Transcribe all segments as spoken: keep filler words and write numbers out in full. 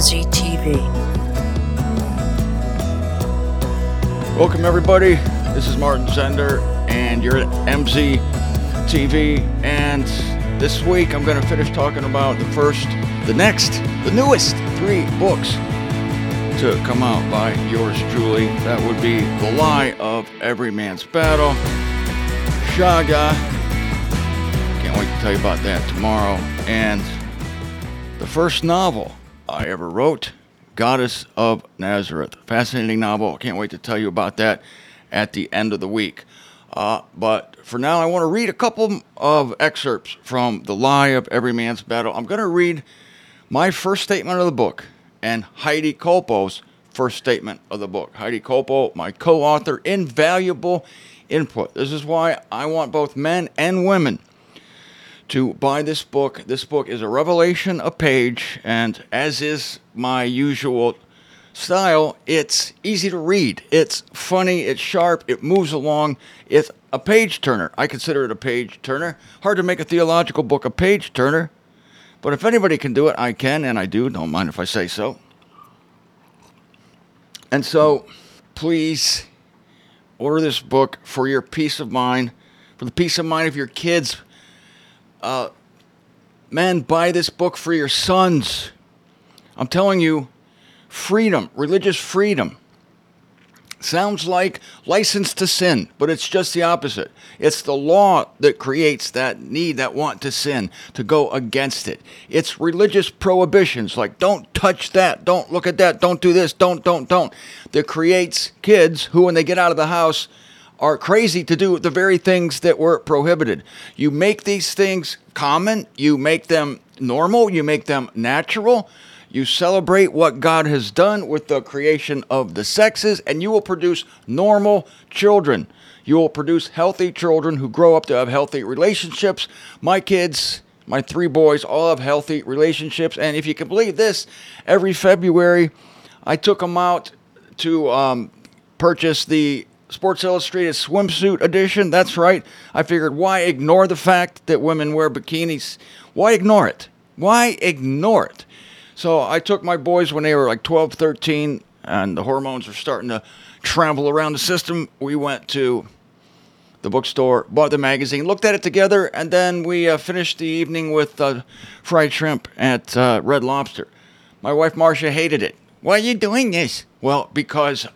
Z T V. Welcome everybody, this is Martin Zender and you're at M Z T V, and this week I'm going to finish talking about the first, the next, the newest three books to come out by yours truly. That would be The Lie of Every Man's Battle, Shaga, can't wait to tell you about that tomorrow, and the first novel I ever wrote, Goddess of Nazareth. Fascinating novel. Can't wait to tell you about that at the end of the week. Uh, but for now, I want to read a couple of excerpts from The Lie of Every Man's Battle. I'm going to read my first statement of the book and Heidi Colpo's first statement of the book. Heidi Colpo, my co-author, invaluable input. This is why I want both men and women to buy this book. This book is a revelation a page, and as is my usual style, it's easy to read. It's funny, it's sharp, it moves along. It's a page turner. I consider it a page turner. Hard to make a theological book a page turner, but if anybody can do it, I can, and I do. Don't mind if I say so. And so, please order this book for your peace of mind, for the peace of mind of your kids. Uh, men, buy this book for your sons. I'm telling you, freedom, religious freedom, sounds like license to sin, but it's just the opposite. It's the law that creates that need, that want to sin, to go against it. It's religious prohibitions, like don't touch that, don't look at that, don't do this, don't, don't, don't, that creates kids who, when they get out of the house, are crazy to do the very things that were prohibited. You make these things common, you make them normal, you make them natural, you celebrate what God has done with the creation of the sexes, and you will produce normal children. You will produce healthy children who grow up to have healthy relationships. My kids, my three boys, all have healthy relationships, and if you can believe this, every February I took them out to um, purchase the Sports Illustrated swimsuit edition. That's right. I figured, why ignore the fact that women wear bikinis? Why ignore it? Why ignore it? So I took my boys when they were like twelve, thirteen, and the hormones were starting to travel around the system. We went to the bookstore, bought the magazine, looked at it together, and then we uh, finished the evening with uh, fried shrimp at uh, Red Lobster. My wife, Marcia, hated it. Why are you doing this? Well, because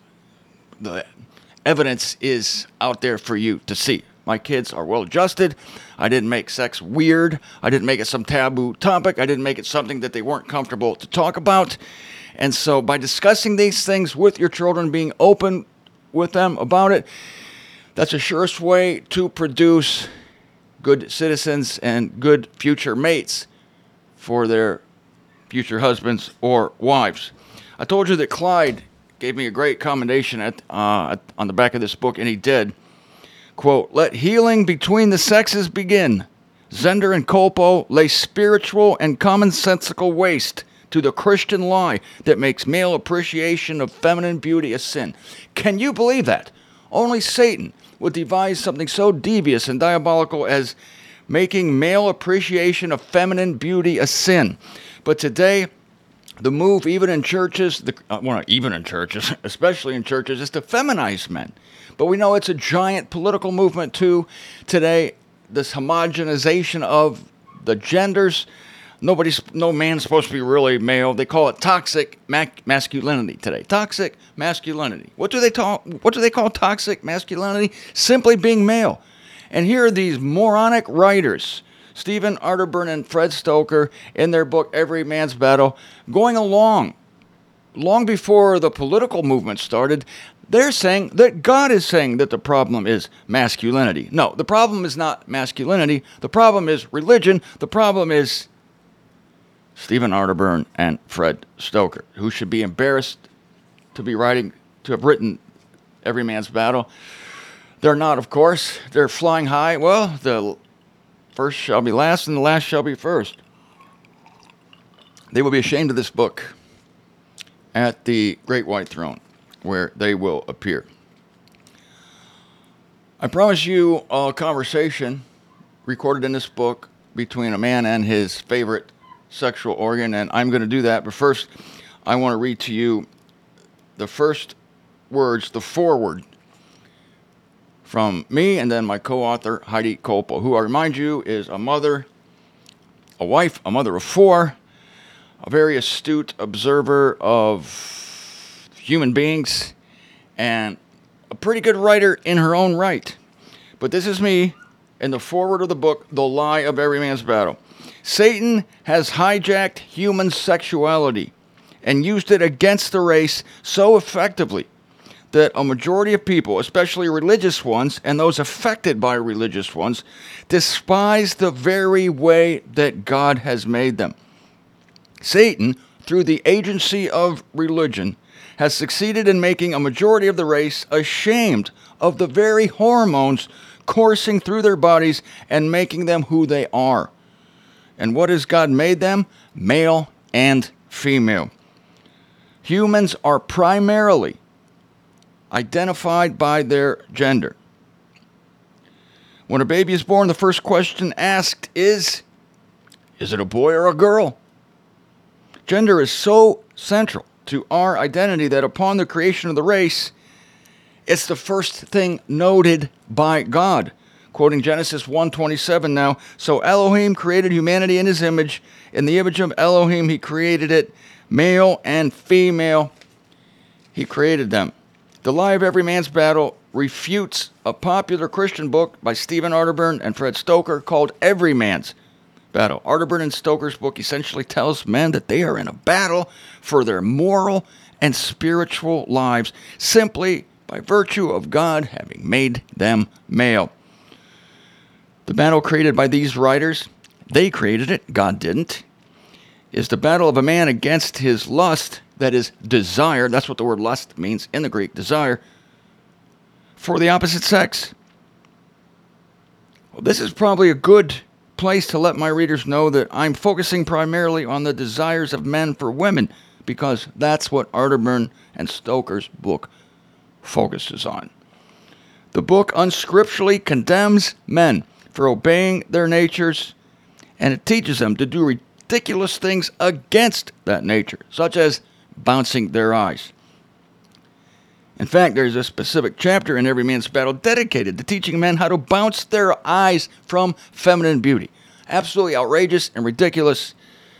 the evidence is out there for you to see. My kids are well adjusted. I didn't make sex weird. I didn't make it some taboo topic. I didn't make it something that they weren't comfortable to talk about. And so by discussing these things with your children, being open with them about it, that's the surest way to produce good citizens and good future mates for their future husbands or wives. I told you that Clyde gave me a great commendation at, uh, at on the back of this book, and he did. Quote, "Let healing between the sexes begin. Zender and Colpo lay spiritual and commonsensical waste to the Christian lie that makes male appreciation of feminine beauty a sin." Can you believe that? Only Satan would devise something so devious and diabolical as making male appreciation of feminine beauty a sin. But today, the move, even in churches, the, uh, well, not even in churches, especially in churches, is to feminize men. But we know it's a giant political movement, too, today, this homogenization of the genders. Nobody's, no man's supposed to be really male. They call it toxic ma- masculinity today. Toxic masculinity. What do they talk, What do they call toxic masculinity? Simply being male. And here are these moronic writers, Stephen Arterburn and Fred Stoker, in their book, Every Man's Battle, going along, long before the political movement started. They're saying that God is saying that the problem is masculinity. No, the problem is not masculinity. The problem is religion. The problem is Stephen Arterburn and Fred Stoker, who should be embarrassed to be writing, to have written Every Man's Battle. They're not, of course. They're flying high. Well, the first shall be last, and the last shall be first. They will be ashamed of this book at the Great White Throne, where they will appear. I promise you a conversation recorded in this book between a man and his favorite sexual organ, and I'm going to do that. But first, I want to read to you the first words, the foreword, from me and then my co-author, Heidi Kolpo, who I remind you is a mother, a wife, a mother of four, a very astute observer of human beings, and a pretty good writer in her own right. But this is me in the foreword of the book, The Lie of Every Man's Battle. Satan has hijacked human sexuality and used it against the race so effectively that a majority of people, especially religious ones and those affected by religious ones, despise the very way that God has made them. Satan, through the agency of religion, has succeeded in making a majority of the race ashamed of the very hormones coursing through their bodies and making them who they are. And what has God made them? Male and female. Humans are primarily identified by their gender. When a baby is born, the first question asked is, is it a boy or a girl? Gender is so central to our identity that upon the creation of the race, it's the first thing noted by God. Quoting Genesis one twenty-seven now, so Elohim created humanity in his image. In the image of Elohim, he created it. Male and female, he created them. The Lie of Every Man's Battle refutes a popular Christian book by Stephen Arterburn and Fred Stoker called Every Man's Battle. Arterburn and Stoker's book essentially tells men that they are in a battle for their moral and spiritual lives simply by virtue of God having made them male. The battle created by these writers, they created it, God didn't, is the battle of a man against his lust, that is desire, that's what the word lust means in the Greek, desire, for the opposite sex. Well, this is probably a good place to let my readers know that I'm focusing primarily on the desires of men for women, because that's what Arterburn and Stoker's book focuses on. The book unscripturally condemns men for obeying their natures, and it teaches them to do ridiculous things against that nature, such as bouncing their eyes. In fact, there's a specific chapter in Every Man's Battle dedicated to teaching men how to bounce their eyes from feminine beauty. Absolutely outrageous and ridiculous.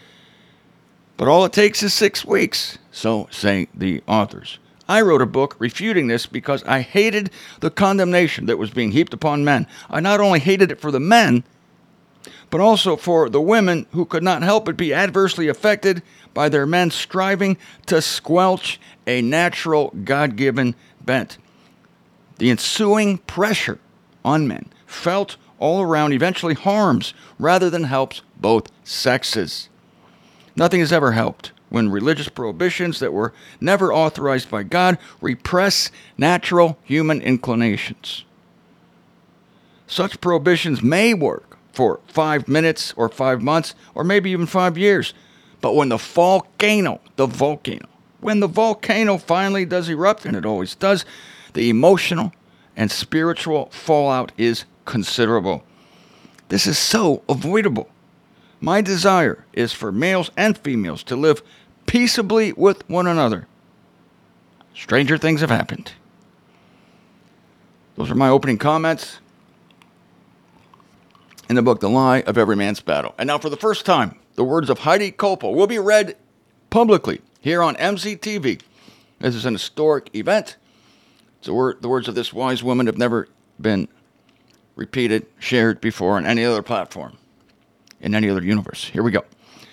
But all it takes is six weeks, so say the authors. I wrote a book refuting this because I hated the condemnation that was being heaped upon men. I not only hated it for the men, but also for the women who could not help but be adversely affected by their men striving to squelch a natural God-given bent. The ensuing pressure on men, felt all around, eventually harms rather than helps both sexes. Nothing has ever helped when religious prohibitions that were never authorized by God repress natural human inclinations. Such prohibitions may work for five minutes or five months or maybe even five years. But when the volcano, the volcano, when the volcano finally does erupt, and it always does, the emotional and spiritual fallout is considerable. This is so avoidable. My desire is for males and females to live peaceably with one another. Stranger things have happened. Those are my opening comments in the book, The Lie of Every Man's Battle. And now for the first time, the words of Heidi Kolpo will be read publicly here on M Z T V. This is an historic event. So word, the words of this wise woman have never been repeated, shared before on any other platform, in any other universe. Here we go.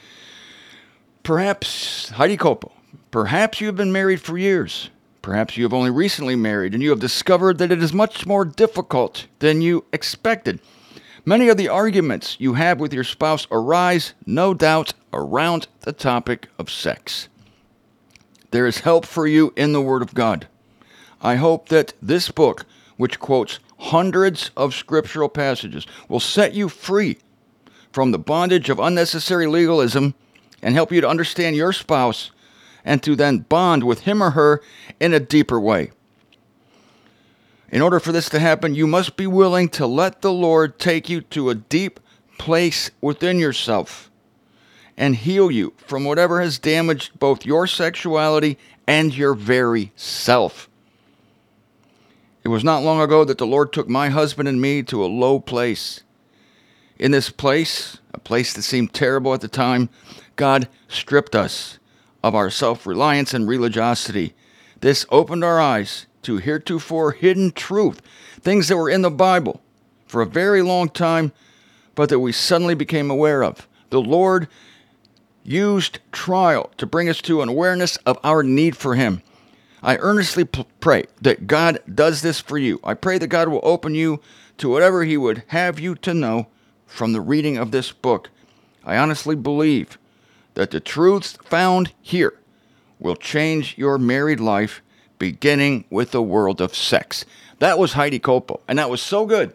Perhaps, Heidi Kolpo, perhaps you have been married for years. Perhaps you have only recently married and you have discovered that it is much more difficult than you expected. Many of the arguments you have with your spouse arise, no doubt, around the topic of sex. There is help for you in the Word of God. I hope that this book, which quotes hundreds of scriptural passages, will set you free from the bondage of unnecessary legalism and help you to understand your spouse and to then bond with him or her in a deeper way. In order for this to happen, you must be willing to let the Lord take you to a deep place within yourself and heal you from whatever has damaged both your sexuality and your very self. It was not long ago that the Lord took my husband and me to a low place. In this place, a place that seemed terrible at the time, God stripped us of our self-reliance and religiosity. This opened our eyes to heretofore hidden truth, things that were in the Bible for a very long time, but that we suddenly became aware of. The Lord used trial to bring us to an awareness of our need for Him. I earnestly p- pray that God does this for you. I pray that God will open you to whatever He would have you to know from the reading of this book. I honestly believe that the truths found here will change your married life, beginning with the world of sex. That was Heidi Koppel, and that was so good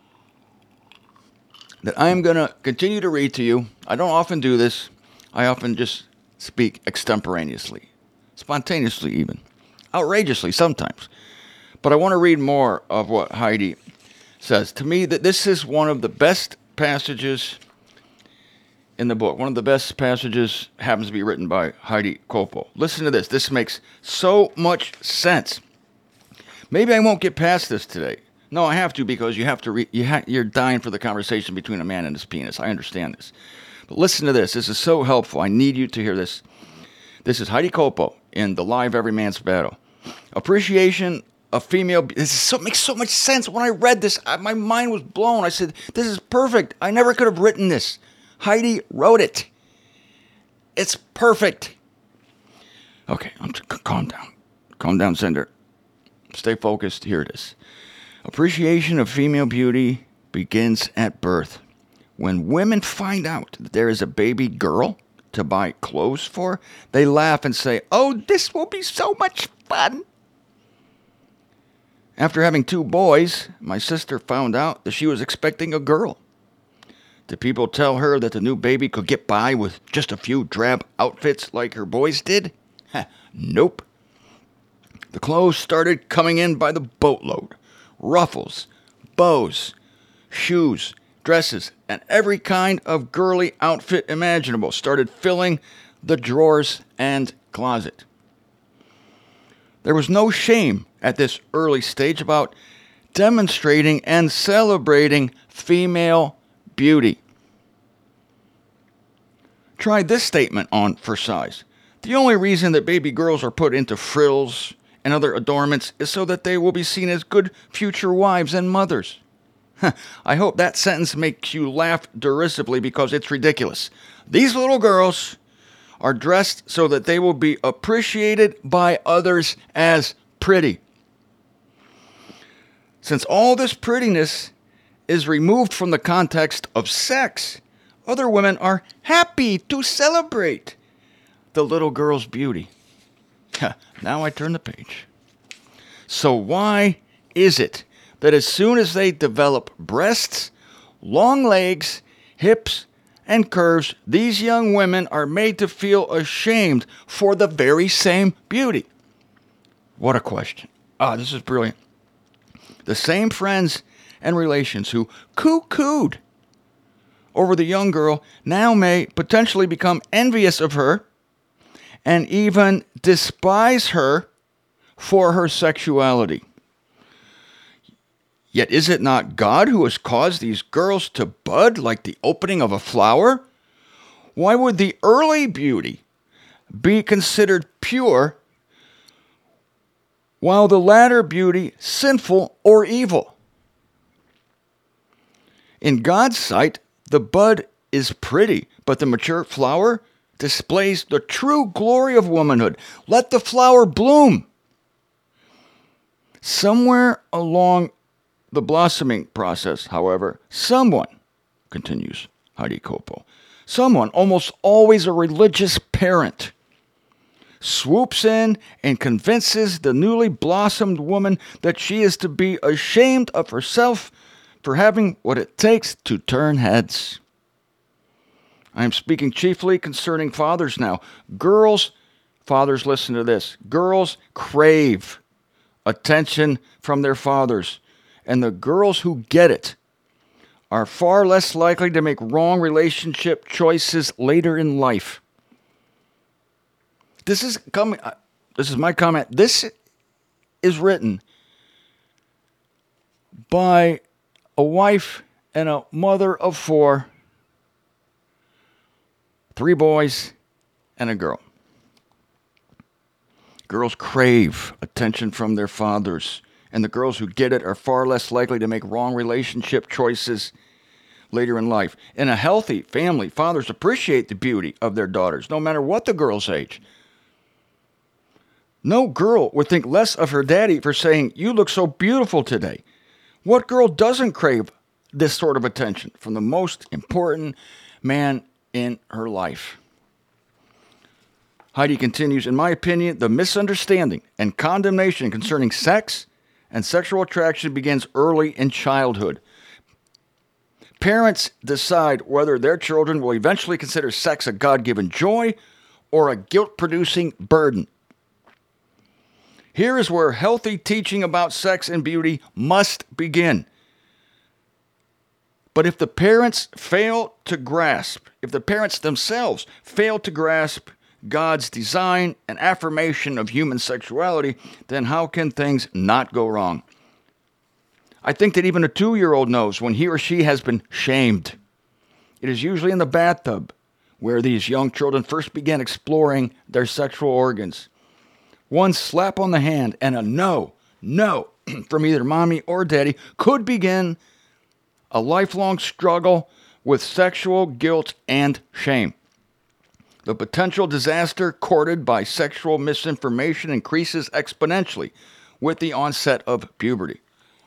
that I am going to continue to read to you. I don't often do this. I often just speak extemporaneously, spontaneously even, outrageously sometimes. But I want to read more of what Heidi says. To me, that this is one of the best passages in the book. One of the best passages happens to be written by Heidi Koppel. Listen to this. This makes so much sense. Maybe I won't get past this today. No, I have to, because you have to. Re- you ha- you're dying for the conversation between a man and his penis. I understand this. But listen to this. This is so helpful. I need you to hear this. This is Heidi Koppel in The Lie of Every Man's Battle. Appreciation of female... This is so, makes so much sense. When I read this, I, my mind was blown. I said, this is perfect. I never could have written this. Heidi wrote it. It's perfect. Okay, I'm just, calm down. Calm down, Sender. Stay focused. Here it is. Appreciation of female beauty begins at birth. When women find out that there is a baby girl to buy clothes for, they laugh and say, "Oh, this will be so much fun." After having two boys, my sister found out that she was expecting a girl. Did people tell her that the new baby could get by with just a few drab outfits like her boys did? Nope. The clothes started coming in by the boatload. Ruffles, bows, shoes, dresses, and every kind of girly outfit imaginable started filling the drawers and closet. There was no shame at this early stage about demonstrating and celebrating female beauty. Try this statement on for size. The only reason that baby girls are put into frills and other adornments is so that they will be seen as good future wives and mothers. I hope that sentence makes you laugh derisively, because it's ridiculous. These little girls are dressed so that they will be appreciated by others as pretty. Since all this prettiness is removed from the context of sex, other women are happy to celebrate the little girl's beauty. Now I turn the page. So why is it that as soon as they develop breasts, long legs, hips, and curves, these young women are made to feel ashamed for the very same beauty? What a question. Ah, this is brilliant. The same friends and relations who coo-cooed over the young girl now may potentially become envious of her and even despise her for her sexuality. Yet is it not God who has caused these girls to bud like the opening of a flower? Why would the early beauty be considered pure, while the latter beauty sinful or evil? In God's sight, the bud is pretty, but the mature flower displays the true glory of womanhood. Let the flower bloom. Somewhere along the blossoming process, however, someone, continues Heidi Koppel, someone, almost always a religious parent, swoops in and convinces the newly blossomed woman that she is to be ashamed of herself for having what it takes to turn heads. I am speaking chiefly concerning fathers now. Girls, fathers, listen to this. Girls crave attention from their fathers, and the girls who get it are far less likely to make wrong relationship choices later in life. This is coming. This is my comment. This is written by a wife and a mother of four, three boys and a girl. Girls crave attention from their fathers, and the girls who get it are far less likely to make wrong relationship choices later in life. In a healthy family, fathers appreciate the beauty of their daughters, no matter what the girl's age. No girl would think less of her daddy for saying, "You look so beautiful today." What girl doesn't crave this sort of attention from the most important man in her life? Heidi continues, in my opinion, the misunderstanding and condemnation concerning sex and sexual attraction begins early in childhood. Parents decide whether their children will eventually consider sex a God-given joy or a guilt-producing burden. Here is where healthy teaching about sex and beauty must begin. But if the parents fail to grasp, if the parents themselves fail to grasp God's design and affirmation of human sexuality, then how can things not go wrong? I think that even a two-year-old knows when he or she has been shamed. It is usually in the bathtub where these young children first begin exploring their sexual organs. One slap on the hand and a no, no from either mommy or daddy could begin a lifelong struggle with sexual guilt and shame. The potential disaster courted by sexual misinformation increases exponentially with the onset of puberty.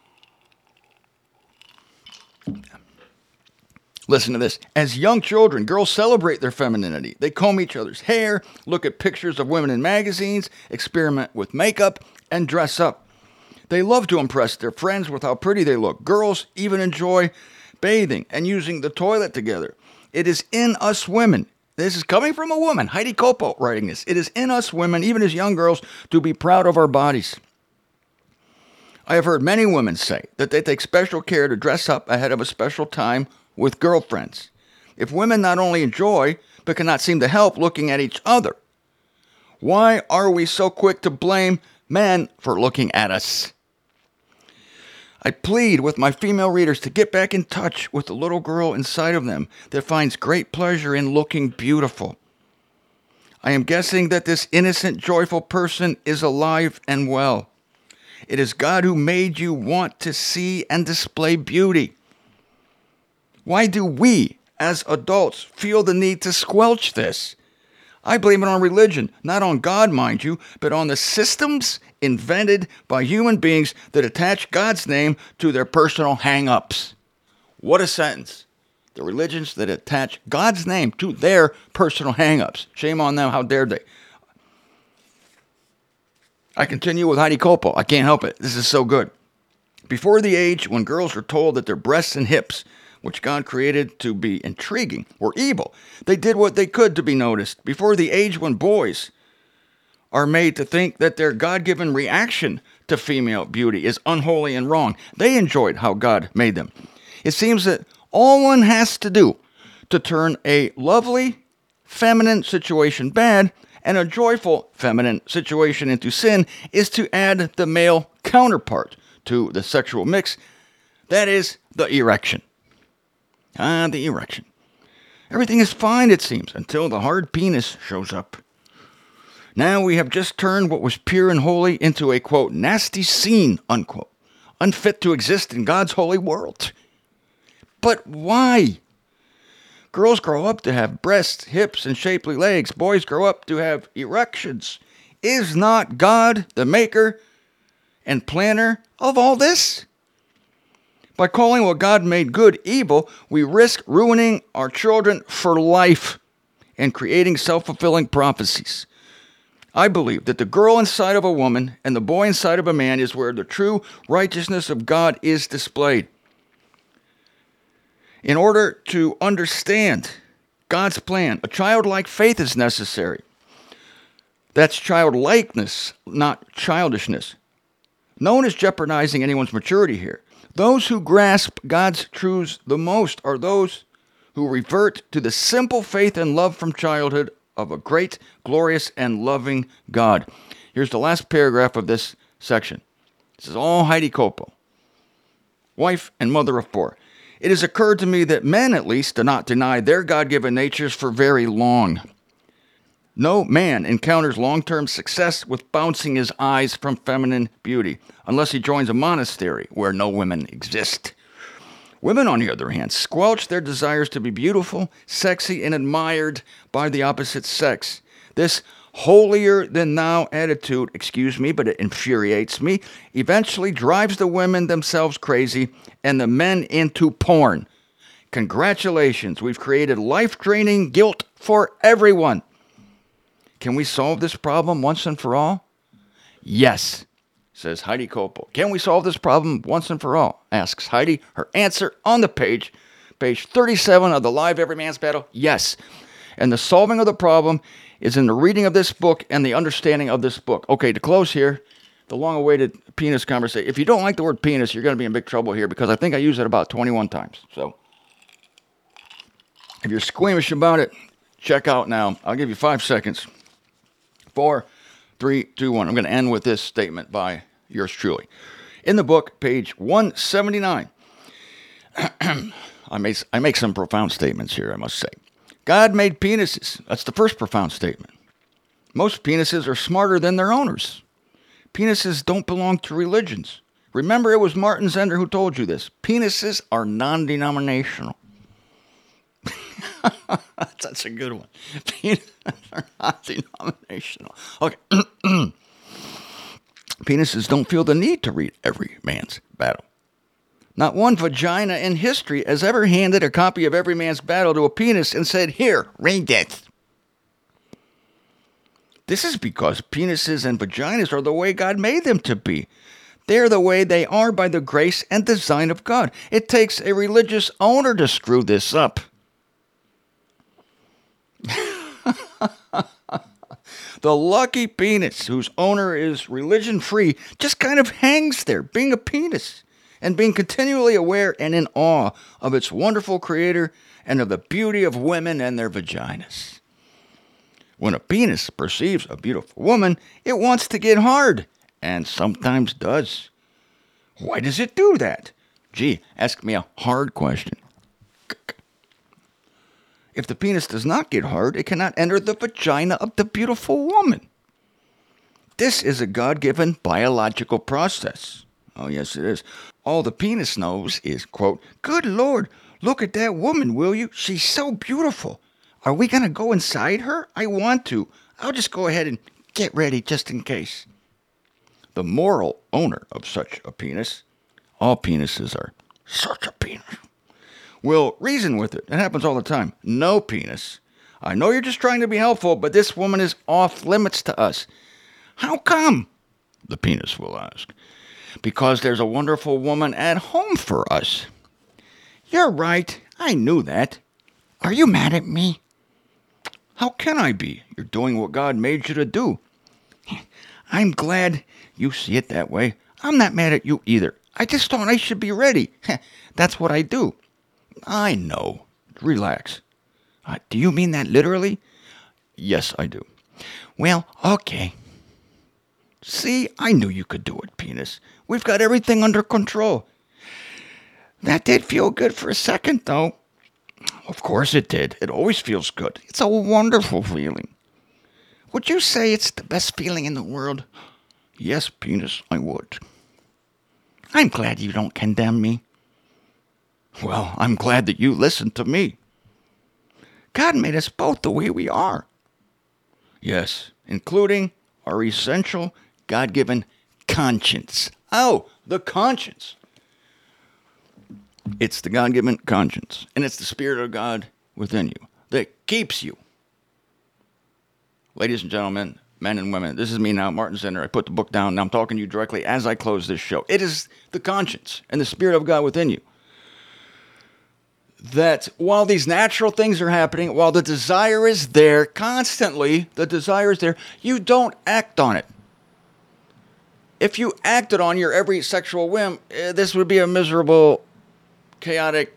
Listen to this. As young children, girls celebrate their femininity. They comb each other's hair, look at pictures of women in magazines, experiment with makeup, and dress up. They love to impress their friends with how pretty they look. Girls even enjoy bathing and using the toilet together. It is in us women. This is coming from a woman, Heidi Kopo, writing this. It is in us women, even as young girls, to be proud of our bodies. I have heard many women say that they take special care to dress up ahead of a special time with girlfriends. If women not only enjoy, but cannot seem to help looking at each other, why are we so quick to blame men for looking at us? I plead with my female readers to get back in touch with the little girl inside of them that finds great pleasure in looking beautiful. I am guessing that this innocent, joyful person is alive and well. It is God who made you want to see and display beauty. Why do we, as adults, feel the need to squelch this? I blame it on religion, not on God, mind you, but on the systems invented by human beings that attach God's name to their personal hang-ups. What a sentence. The religions that attach God's name to their personal hang-ups. Shame on them, how dare they? I continue with Heidi Kopo. I can't help it. This is so good. Before the age when girls are told that their breasts and hips, which God created to be intriguing, were evil, they did what they could to be noticed. Before the age when boys are made to think that their God-given reaction to female beauty is unholy and wrong, they enjoyed how God made them. It seems that all one has to do to turn a lovely, feminine situation bad and a joyful, feminine situation into sin is to add the male counterpart to the sexual mix, that is, the erection. Ah, the erection. Everything is fine, it seems, until the hard penis shows up. Now we have just turned what was pure and holy into a, quote, nasty scene, unquote, unfit to exist in God's holy world. But why? Girls grow up to have breasts, hips, and shapely legs. Boys grow up to have erections. Is not God the maker and planner of all this? By calling what God made good evil, we risk ruining our children for life and creating self-fulfilling prophecies. I believe that the girl inside of a woman and the boy inside of a man is where the true righteousness of God is displayed. In order to understand God's plan, a childlike faith is necessary. That's childlikeness, not childishness. No one is jeopardizing anyone's maturity here. Those who grasp God's truths the most are those who revert to the simple faith and love from childhood of a great, glorious, and loving God. Here's the last paragraph of this section. This is all Heidi Koppel, wife and mother of four. It has occurred to me that men, at least, do not deny their God-given natures for very long. No man encounters long-term success with bouncing his eyes from feminine beauty, unless he joins a monastery where no women exist. Women, on the other hand, squelch their desires to be beautiful, sexy, and admired by the opposite sex. This holier-than-thou attitude, excuse me, but it infuriates me, eventually drives the women themselves crazy and the men into porn. Congratulations, we've created life-draining guilt for everyone. Can we solve this problem once and for all? Yes, says Heidi Koppel. Can we solve this problem once and for all? Asks Heidi. Her answer on the page, page thirty-seven of the Live Every Man's Battle, yes. And the solving of the problem is in the reading of this book and the understanding of this book. Okay, to close here, the long-awaited penis conversation. If you don't like the word penis, you're going to be in big trouble here because I think I use it about twenty-one times. So if you're squeamish about it, check out now. I'll give you five seconds. Four, three, two, one. I'm going to end with this statement by yours truly. In the book, page one seventy-nine, I, make, I make some profound statements here, I must say. God made penises. That's the first profound statement. Most penises are smarter than their owners. Penises don't belong to religions. Remember, it was Martin Zender who told you this. Penises are non-denominational. That's a good one. Penises are not denominational. Okay. Penises don't feel the need to read every man's battle. Not one vagina in history has ever handed a copy of Every Man's Battle to a penis and said, here, read it. This is because penises and vaginas are the way God made them to be. They're the way they are by the grace and design of God. It takes a religious owner to screw this up. The lucky penis, whose owner is religion-free, just kind of hangs there, being a penis, and being continually aware and in awe of its wonderful creator and of the beauty of women and their vaginas. When a penis perceives a beautiful woman, it wants to get hard, and sometimes does. Why does it do that? Gee, ask me a hard question. If the penis does not get hard, it cannot enter the vagina of the beautiful woman. This is a God-given biological process. Oh, yes, it is. All the penis knows is, quote, good Lord, look at that woman, will you? She's so beautiful. Are we going to go inside her? I want to. I'll just go ahead and get ready just in case. The moral owner of such a penis, all penises are such a penis, will reason with it. It happens all the time. No, penis. I know you're just trying to be helpful, but this woman is off limits to us. How come? The penis will ask. Because there's a wonderful woman at home for us. You're right. I knew that. Are you mad at me? How can I be? You're doing what God made you to do. I'm glad you see it that way. I'm not mad at you either. I just thought I should be ready. That's what I do. I know. Relax. Uh, do you mean that literally? Yes, I do. Well, okay. See, I knew you could do it, penis. We've got everything under control. That did feel good for a second, though. Of course it did. It always feels good. It's a wonderful feeling. Would you say it's the best feeling in the world? Yes, penis, I would. I'm glad you don't condemn me. Well, I'm glad that you listened to me. God made us both the way we are. Yes, including our essential God-given conscience. Oh, the conscience. It's the God-given conscience, and it's the Spirit of God within you that keeps you. Ladies and gentlemen, men and women, this is me now, Martin Zender. I put the book down, and I'm talking to you directly as I close this show. It is the conscience and the Spirit of God within you that while these natural things are happening, while the desire is there constantly, the desire is there, you don't act on it. if you acted on your every sexual whim, eh, this would be a miserable, chaotic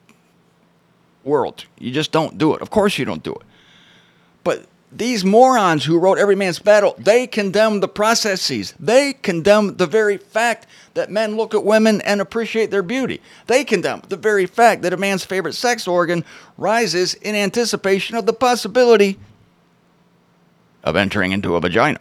world. You just don't do it. Of course you don't do it. But these morons who wrote Every Man's Battle, they condemn the processes. They condemn the very fact that men look at women and appreciate their beauty. They condemn the very fact that a man's favorite sex organ rises in anticipation of the possibility of entering into a vagina.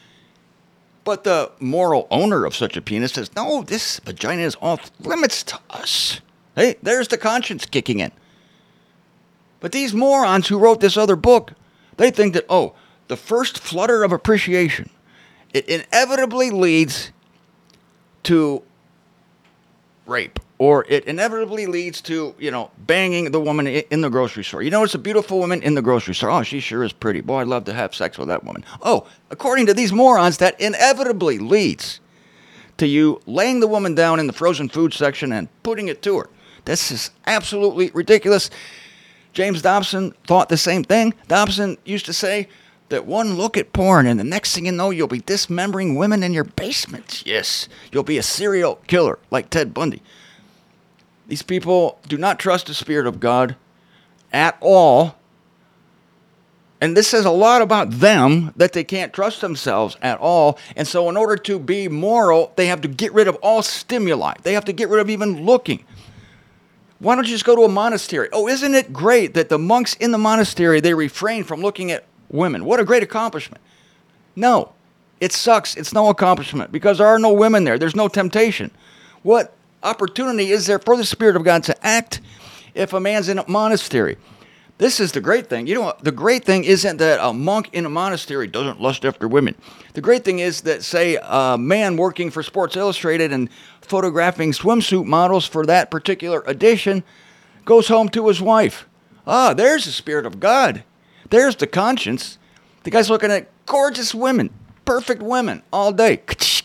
But the moral owner of such a penis says, no, this vagina is off limits to us. Hey, there's the conscience kicking in. But these morons who wrote this other book, they think that, oh, the first flutter of appreciation, it inevitably leads to rape, or it inevitably leads to, you know, banging the woman in the grocery store. You notice a beautiful woman in the grocery store. Oh, she sure is pretty. Boy, I'd love to have sex with that woman. Oh, according to these morons, that inevitably leads to you laying the woman down in the frozen food section and putting it to her. This is absolutely ridiculous. James Dobson thought the same thing. Dobson used to say that one look at porn and the next thing you know, you'll be dismembering women in your basement. Yes, you'll be a serial killer like Ted Bundy. These people do not trust the Spirit of God at all. And this says a lot about them, that they can't trust themselves at all. And so in order to be moral, they have to get rid of all stimuli. They have to get rid of even looking. Why don't you just go to a monastery? Oh, isn't it great that the monks in the monastery, they refrain from looking at women? What a great accomplishment. No, it sucks. It's no accomplishment because there are no women there. There's no temptation. What opportunity is there for the Spirit of God to act if a man's in a monastery? This is the great thing. You know, the great thing isn't that a monk in a monastery doesn't lust after women. The great thing is that, say, a man working for Sports Illustrated and photographing swimsuit models for that particular edition goes home to his wife. Ah, there's the Spirit of God. There's the conscience. The guy's looking at gorgeous women, perfect women all day.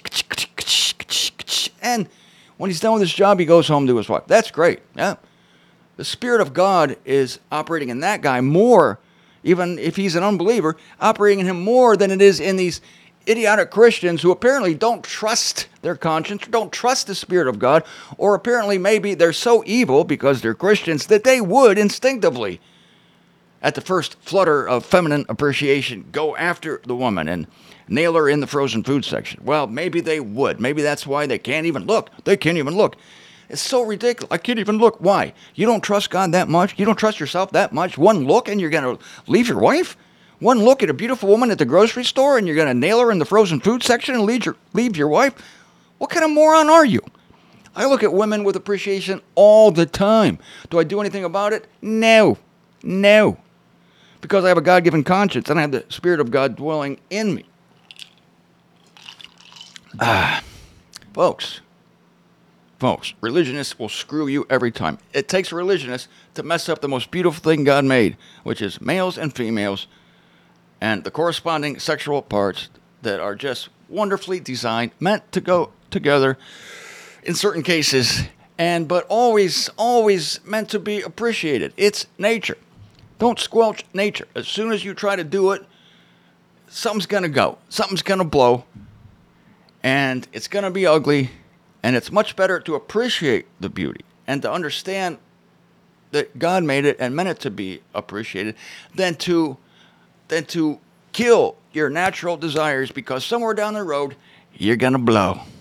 And when he's done with his job, he goes home to his wife. That's great. Yeah. The Spirit of God is operating in that guy more, even if he's an unbeliever, operating in him more than it is in these idiotic Christians who apparently don't trust their conscience, don't trust the Spirit of God, or apparently maybe they're so evil because they're Christians that they would instinctively, at the first flutter of feminine appreciation, go after the woman and nail her in the frozen food section. Well, maybe they would. Maybe that's why they can't even look. They can't even look. It's so ridiculous. I can't even look. Why? You don't trust God that much? You don't trust yourself that much? One look and you're going to leave your wife? One look at a beautiful woman at the grocery store and you're going to nail her in the frozen food section and leave your, leave your wife? What kind of moron are you? I look at women with appreciation all the time. Do I do anything about it? No. No. Because I have a God-given conscience and I have the Spirit of God dwelling in me. Ah, folks. Folks, religionists will screw you every time. It takes a religionist to mess up the most beautiful thing God made, which is males and females and the corresponding sexual parts that are just wonderfully designed, meant to go together in certain cases, and but always, always meant to be appreciated. It's nature. Don't squelch nature. As soon as you try to do it, something's going to go. Something's going to blow, and it's going to be ugly. And it's much better to appreciate the beauty and to understand that God made it and meant it to be appreciated than to, than to kill your natural desires because somewhere down the road, you're going to blow.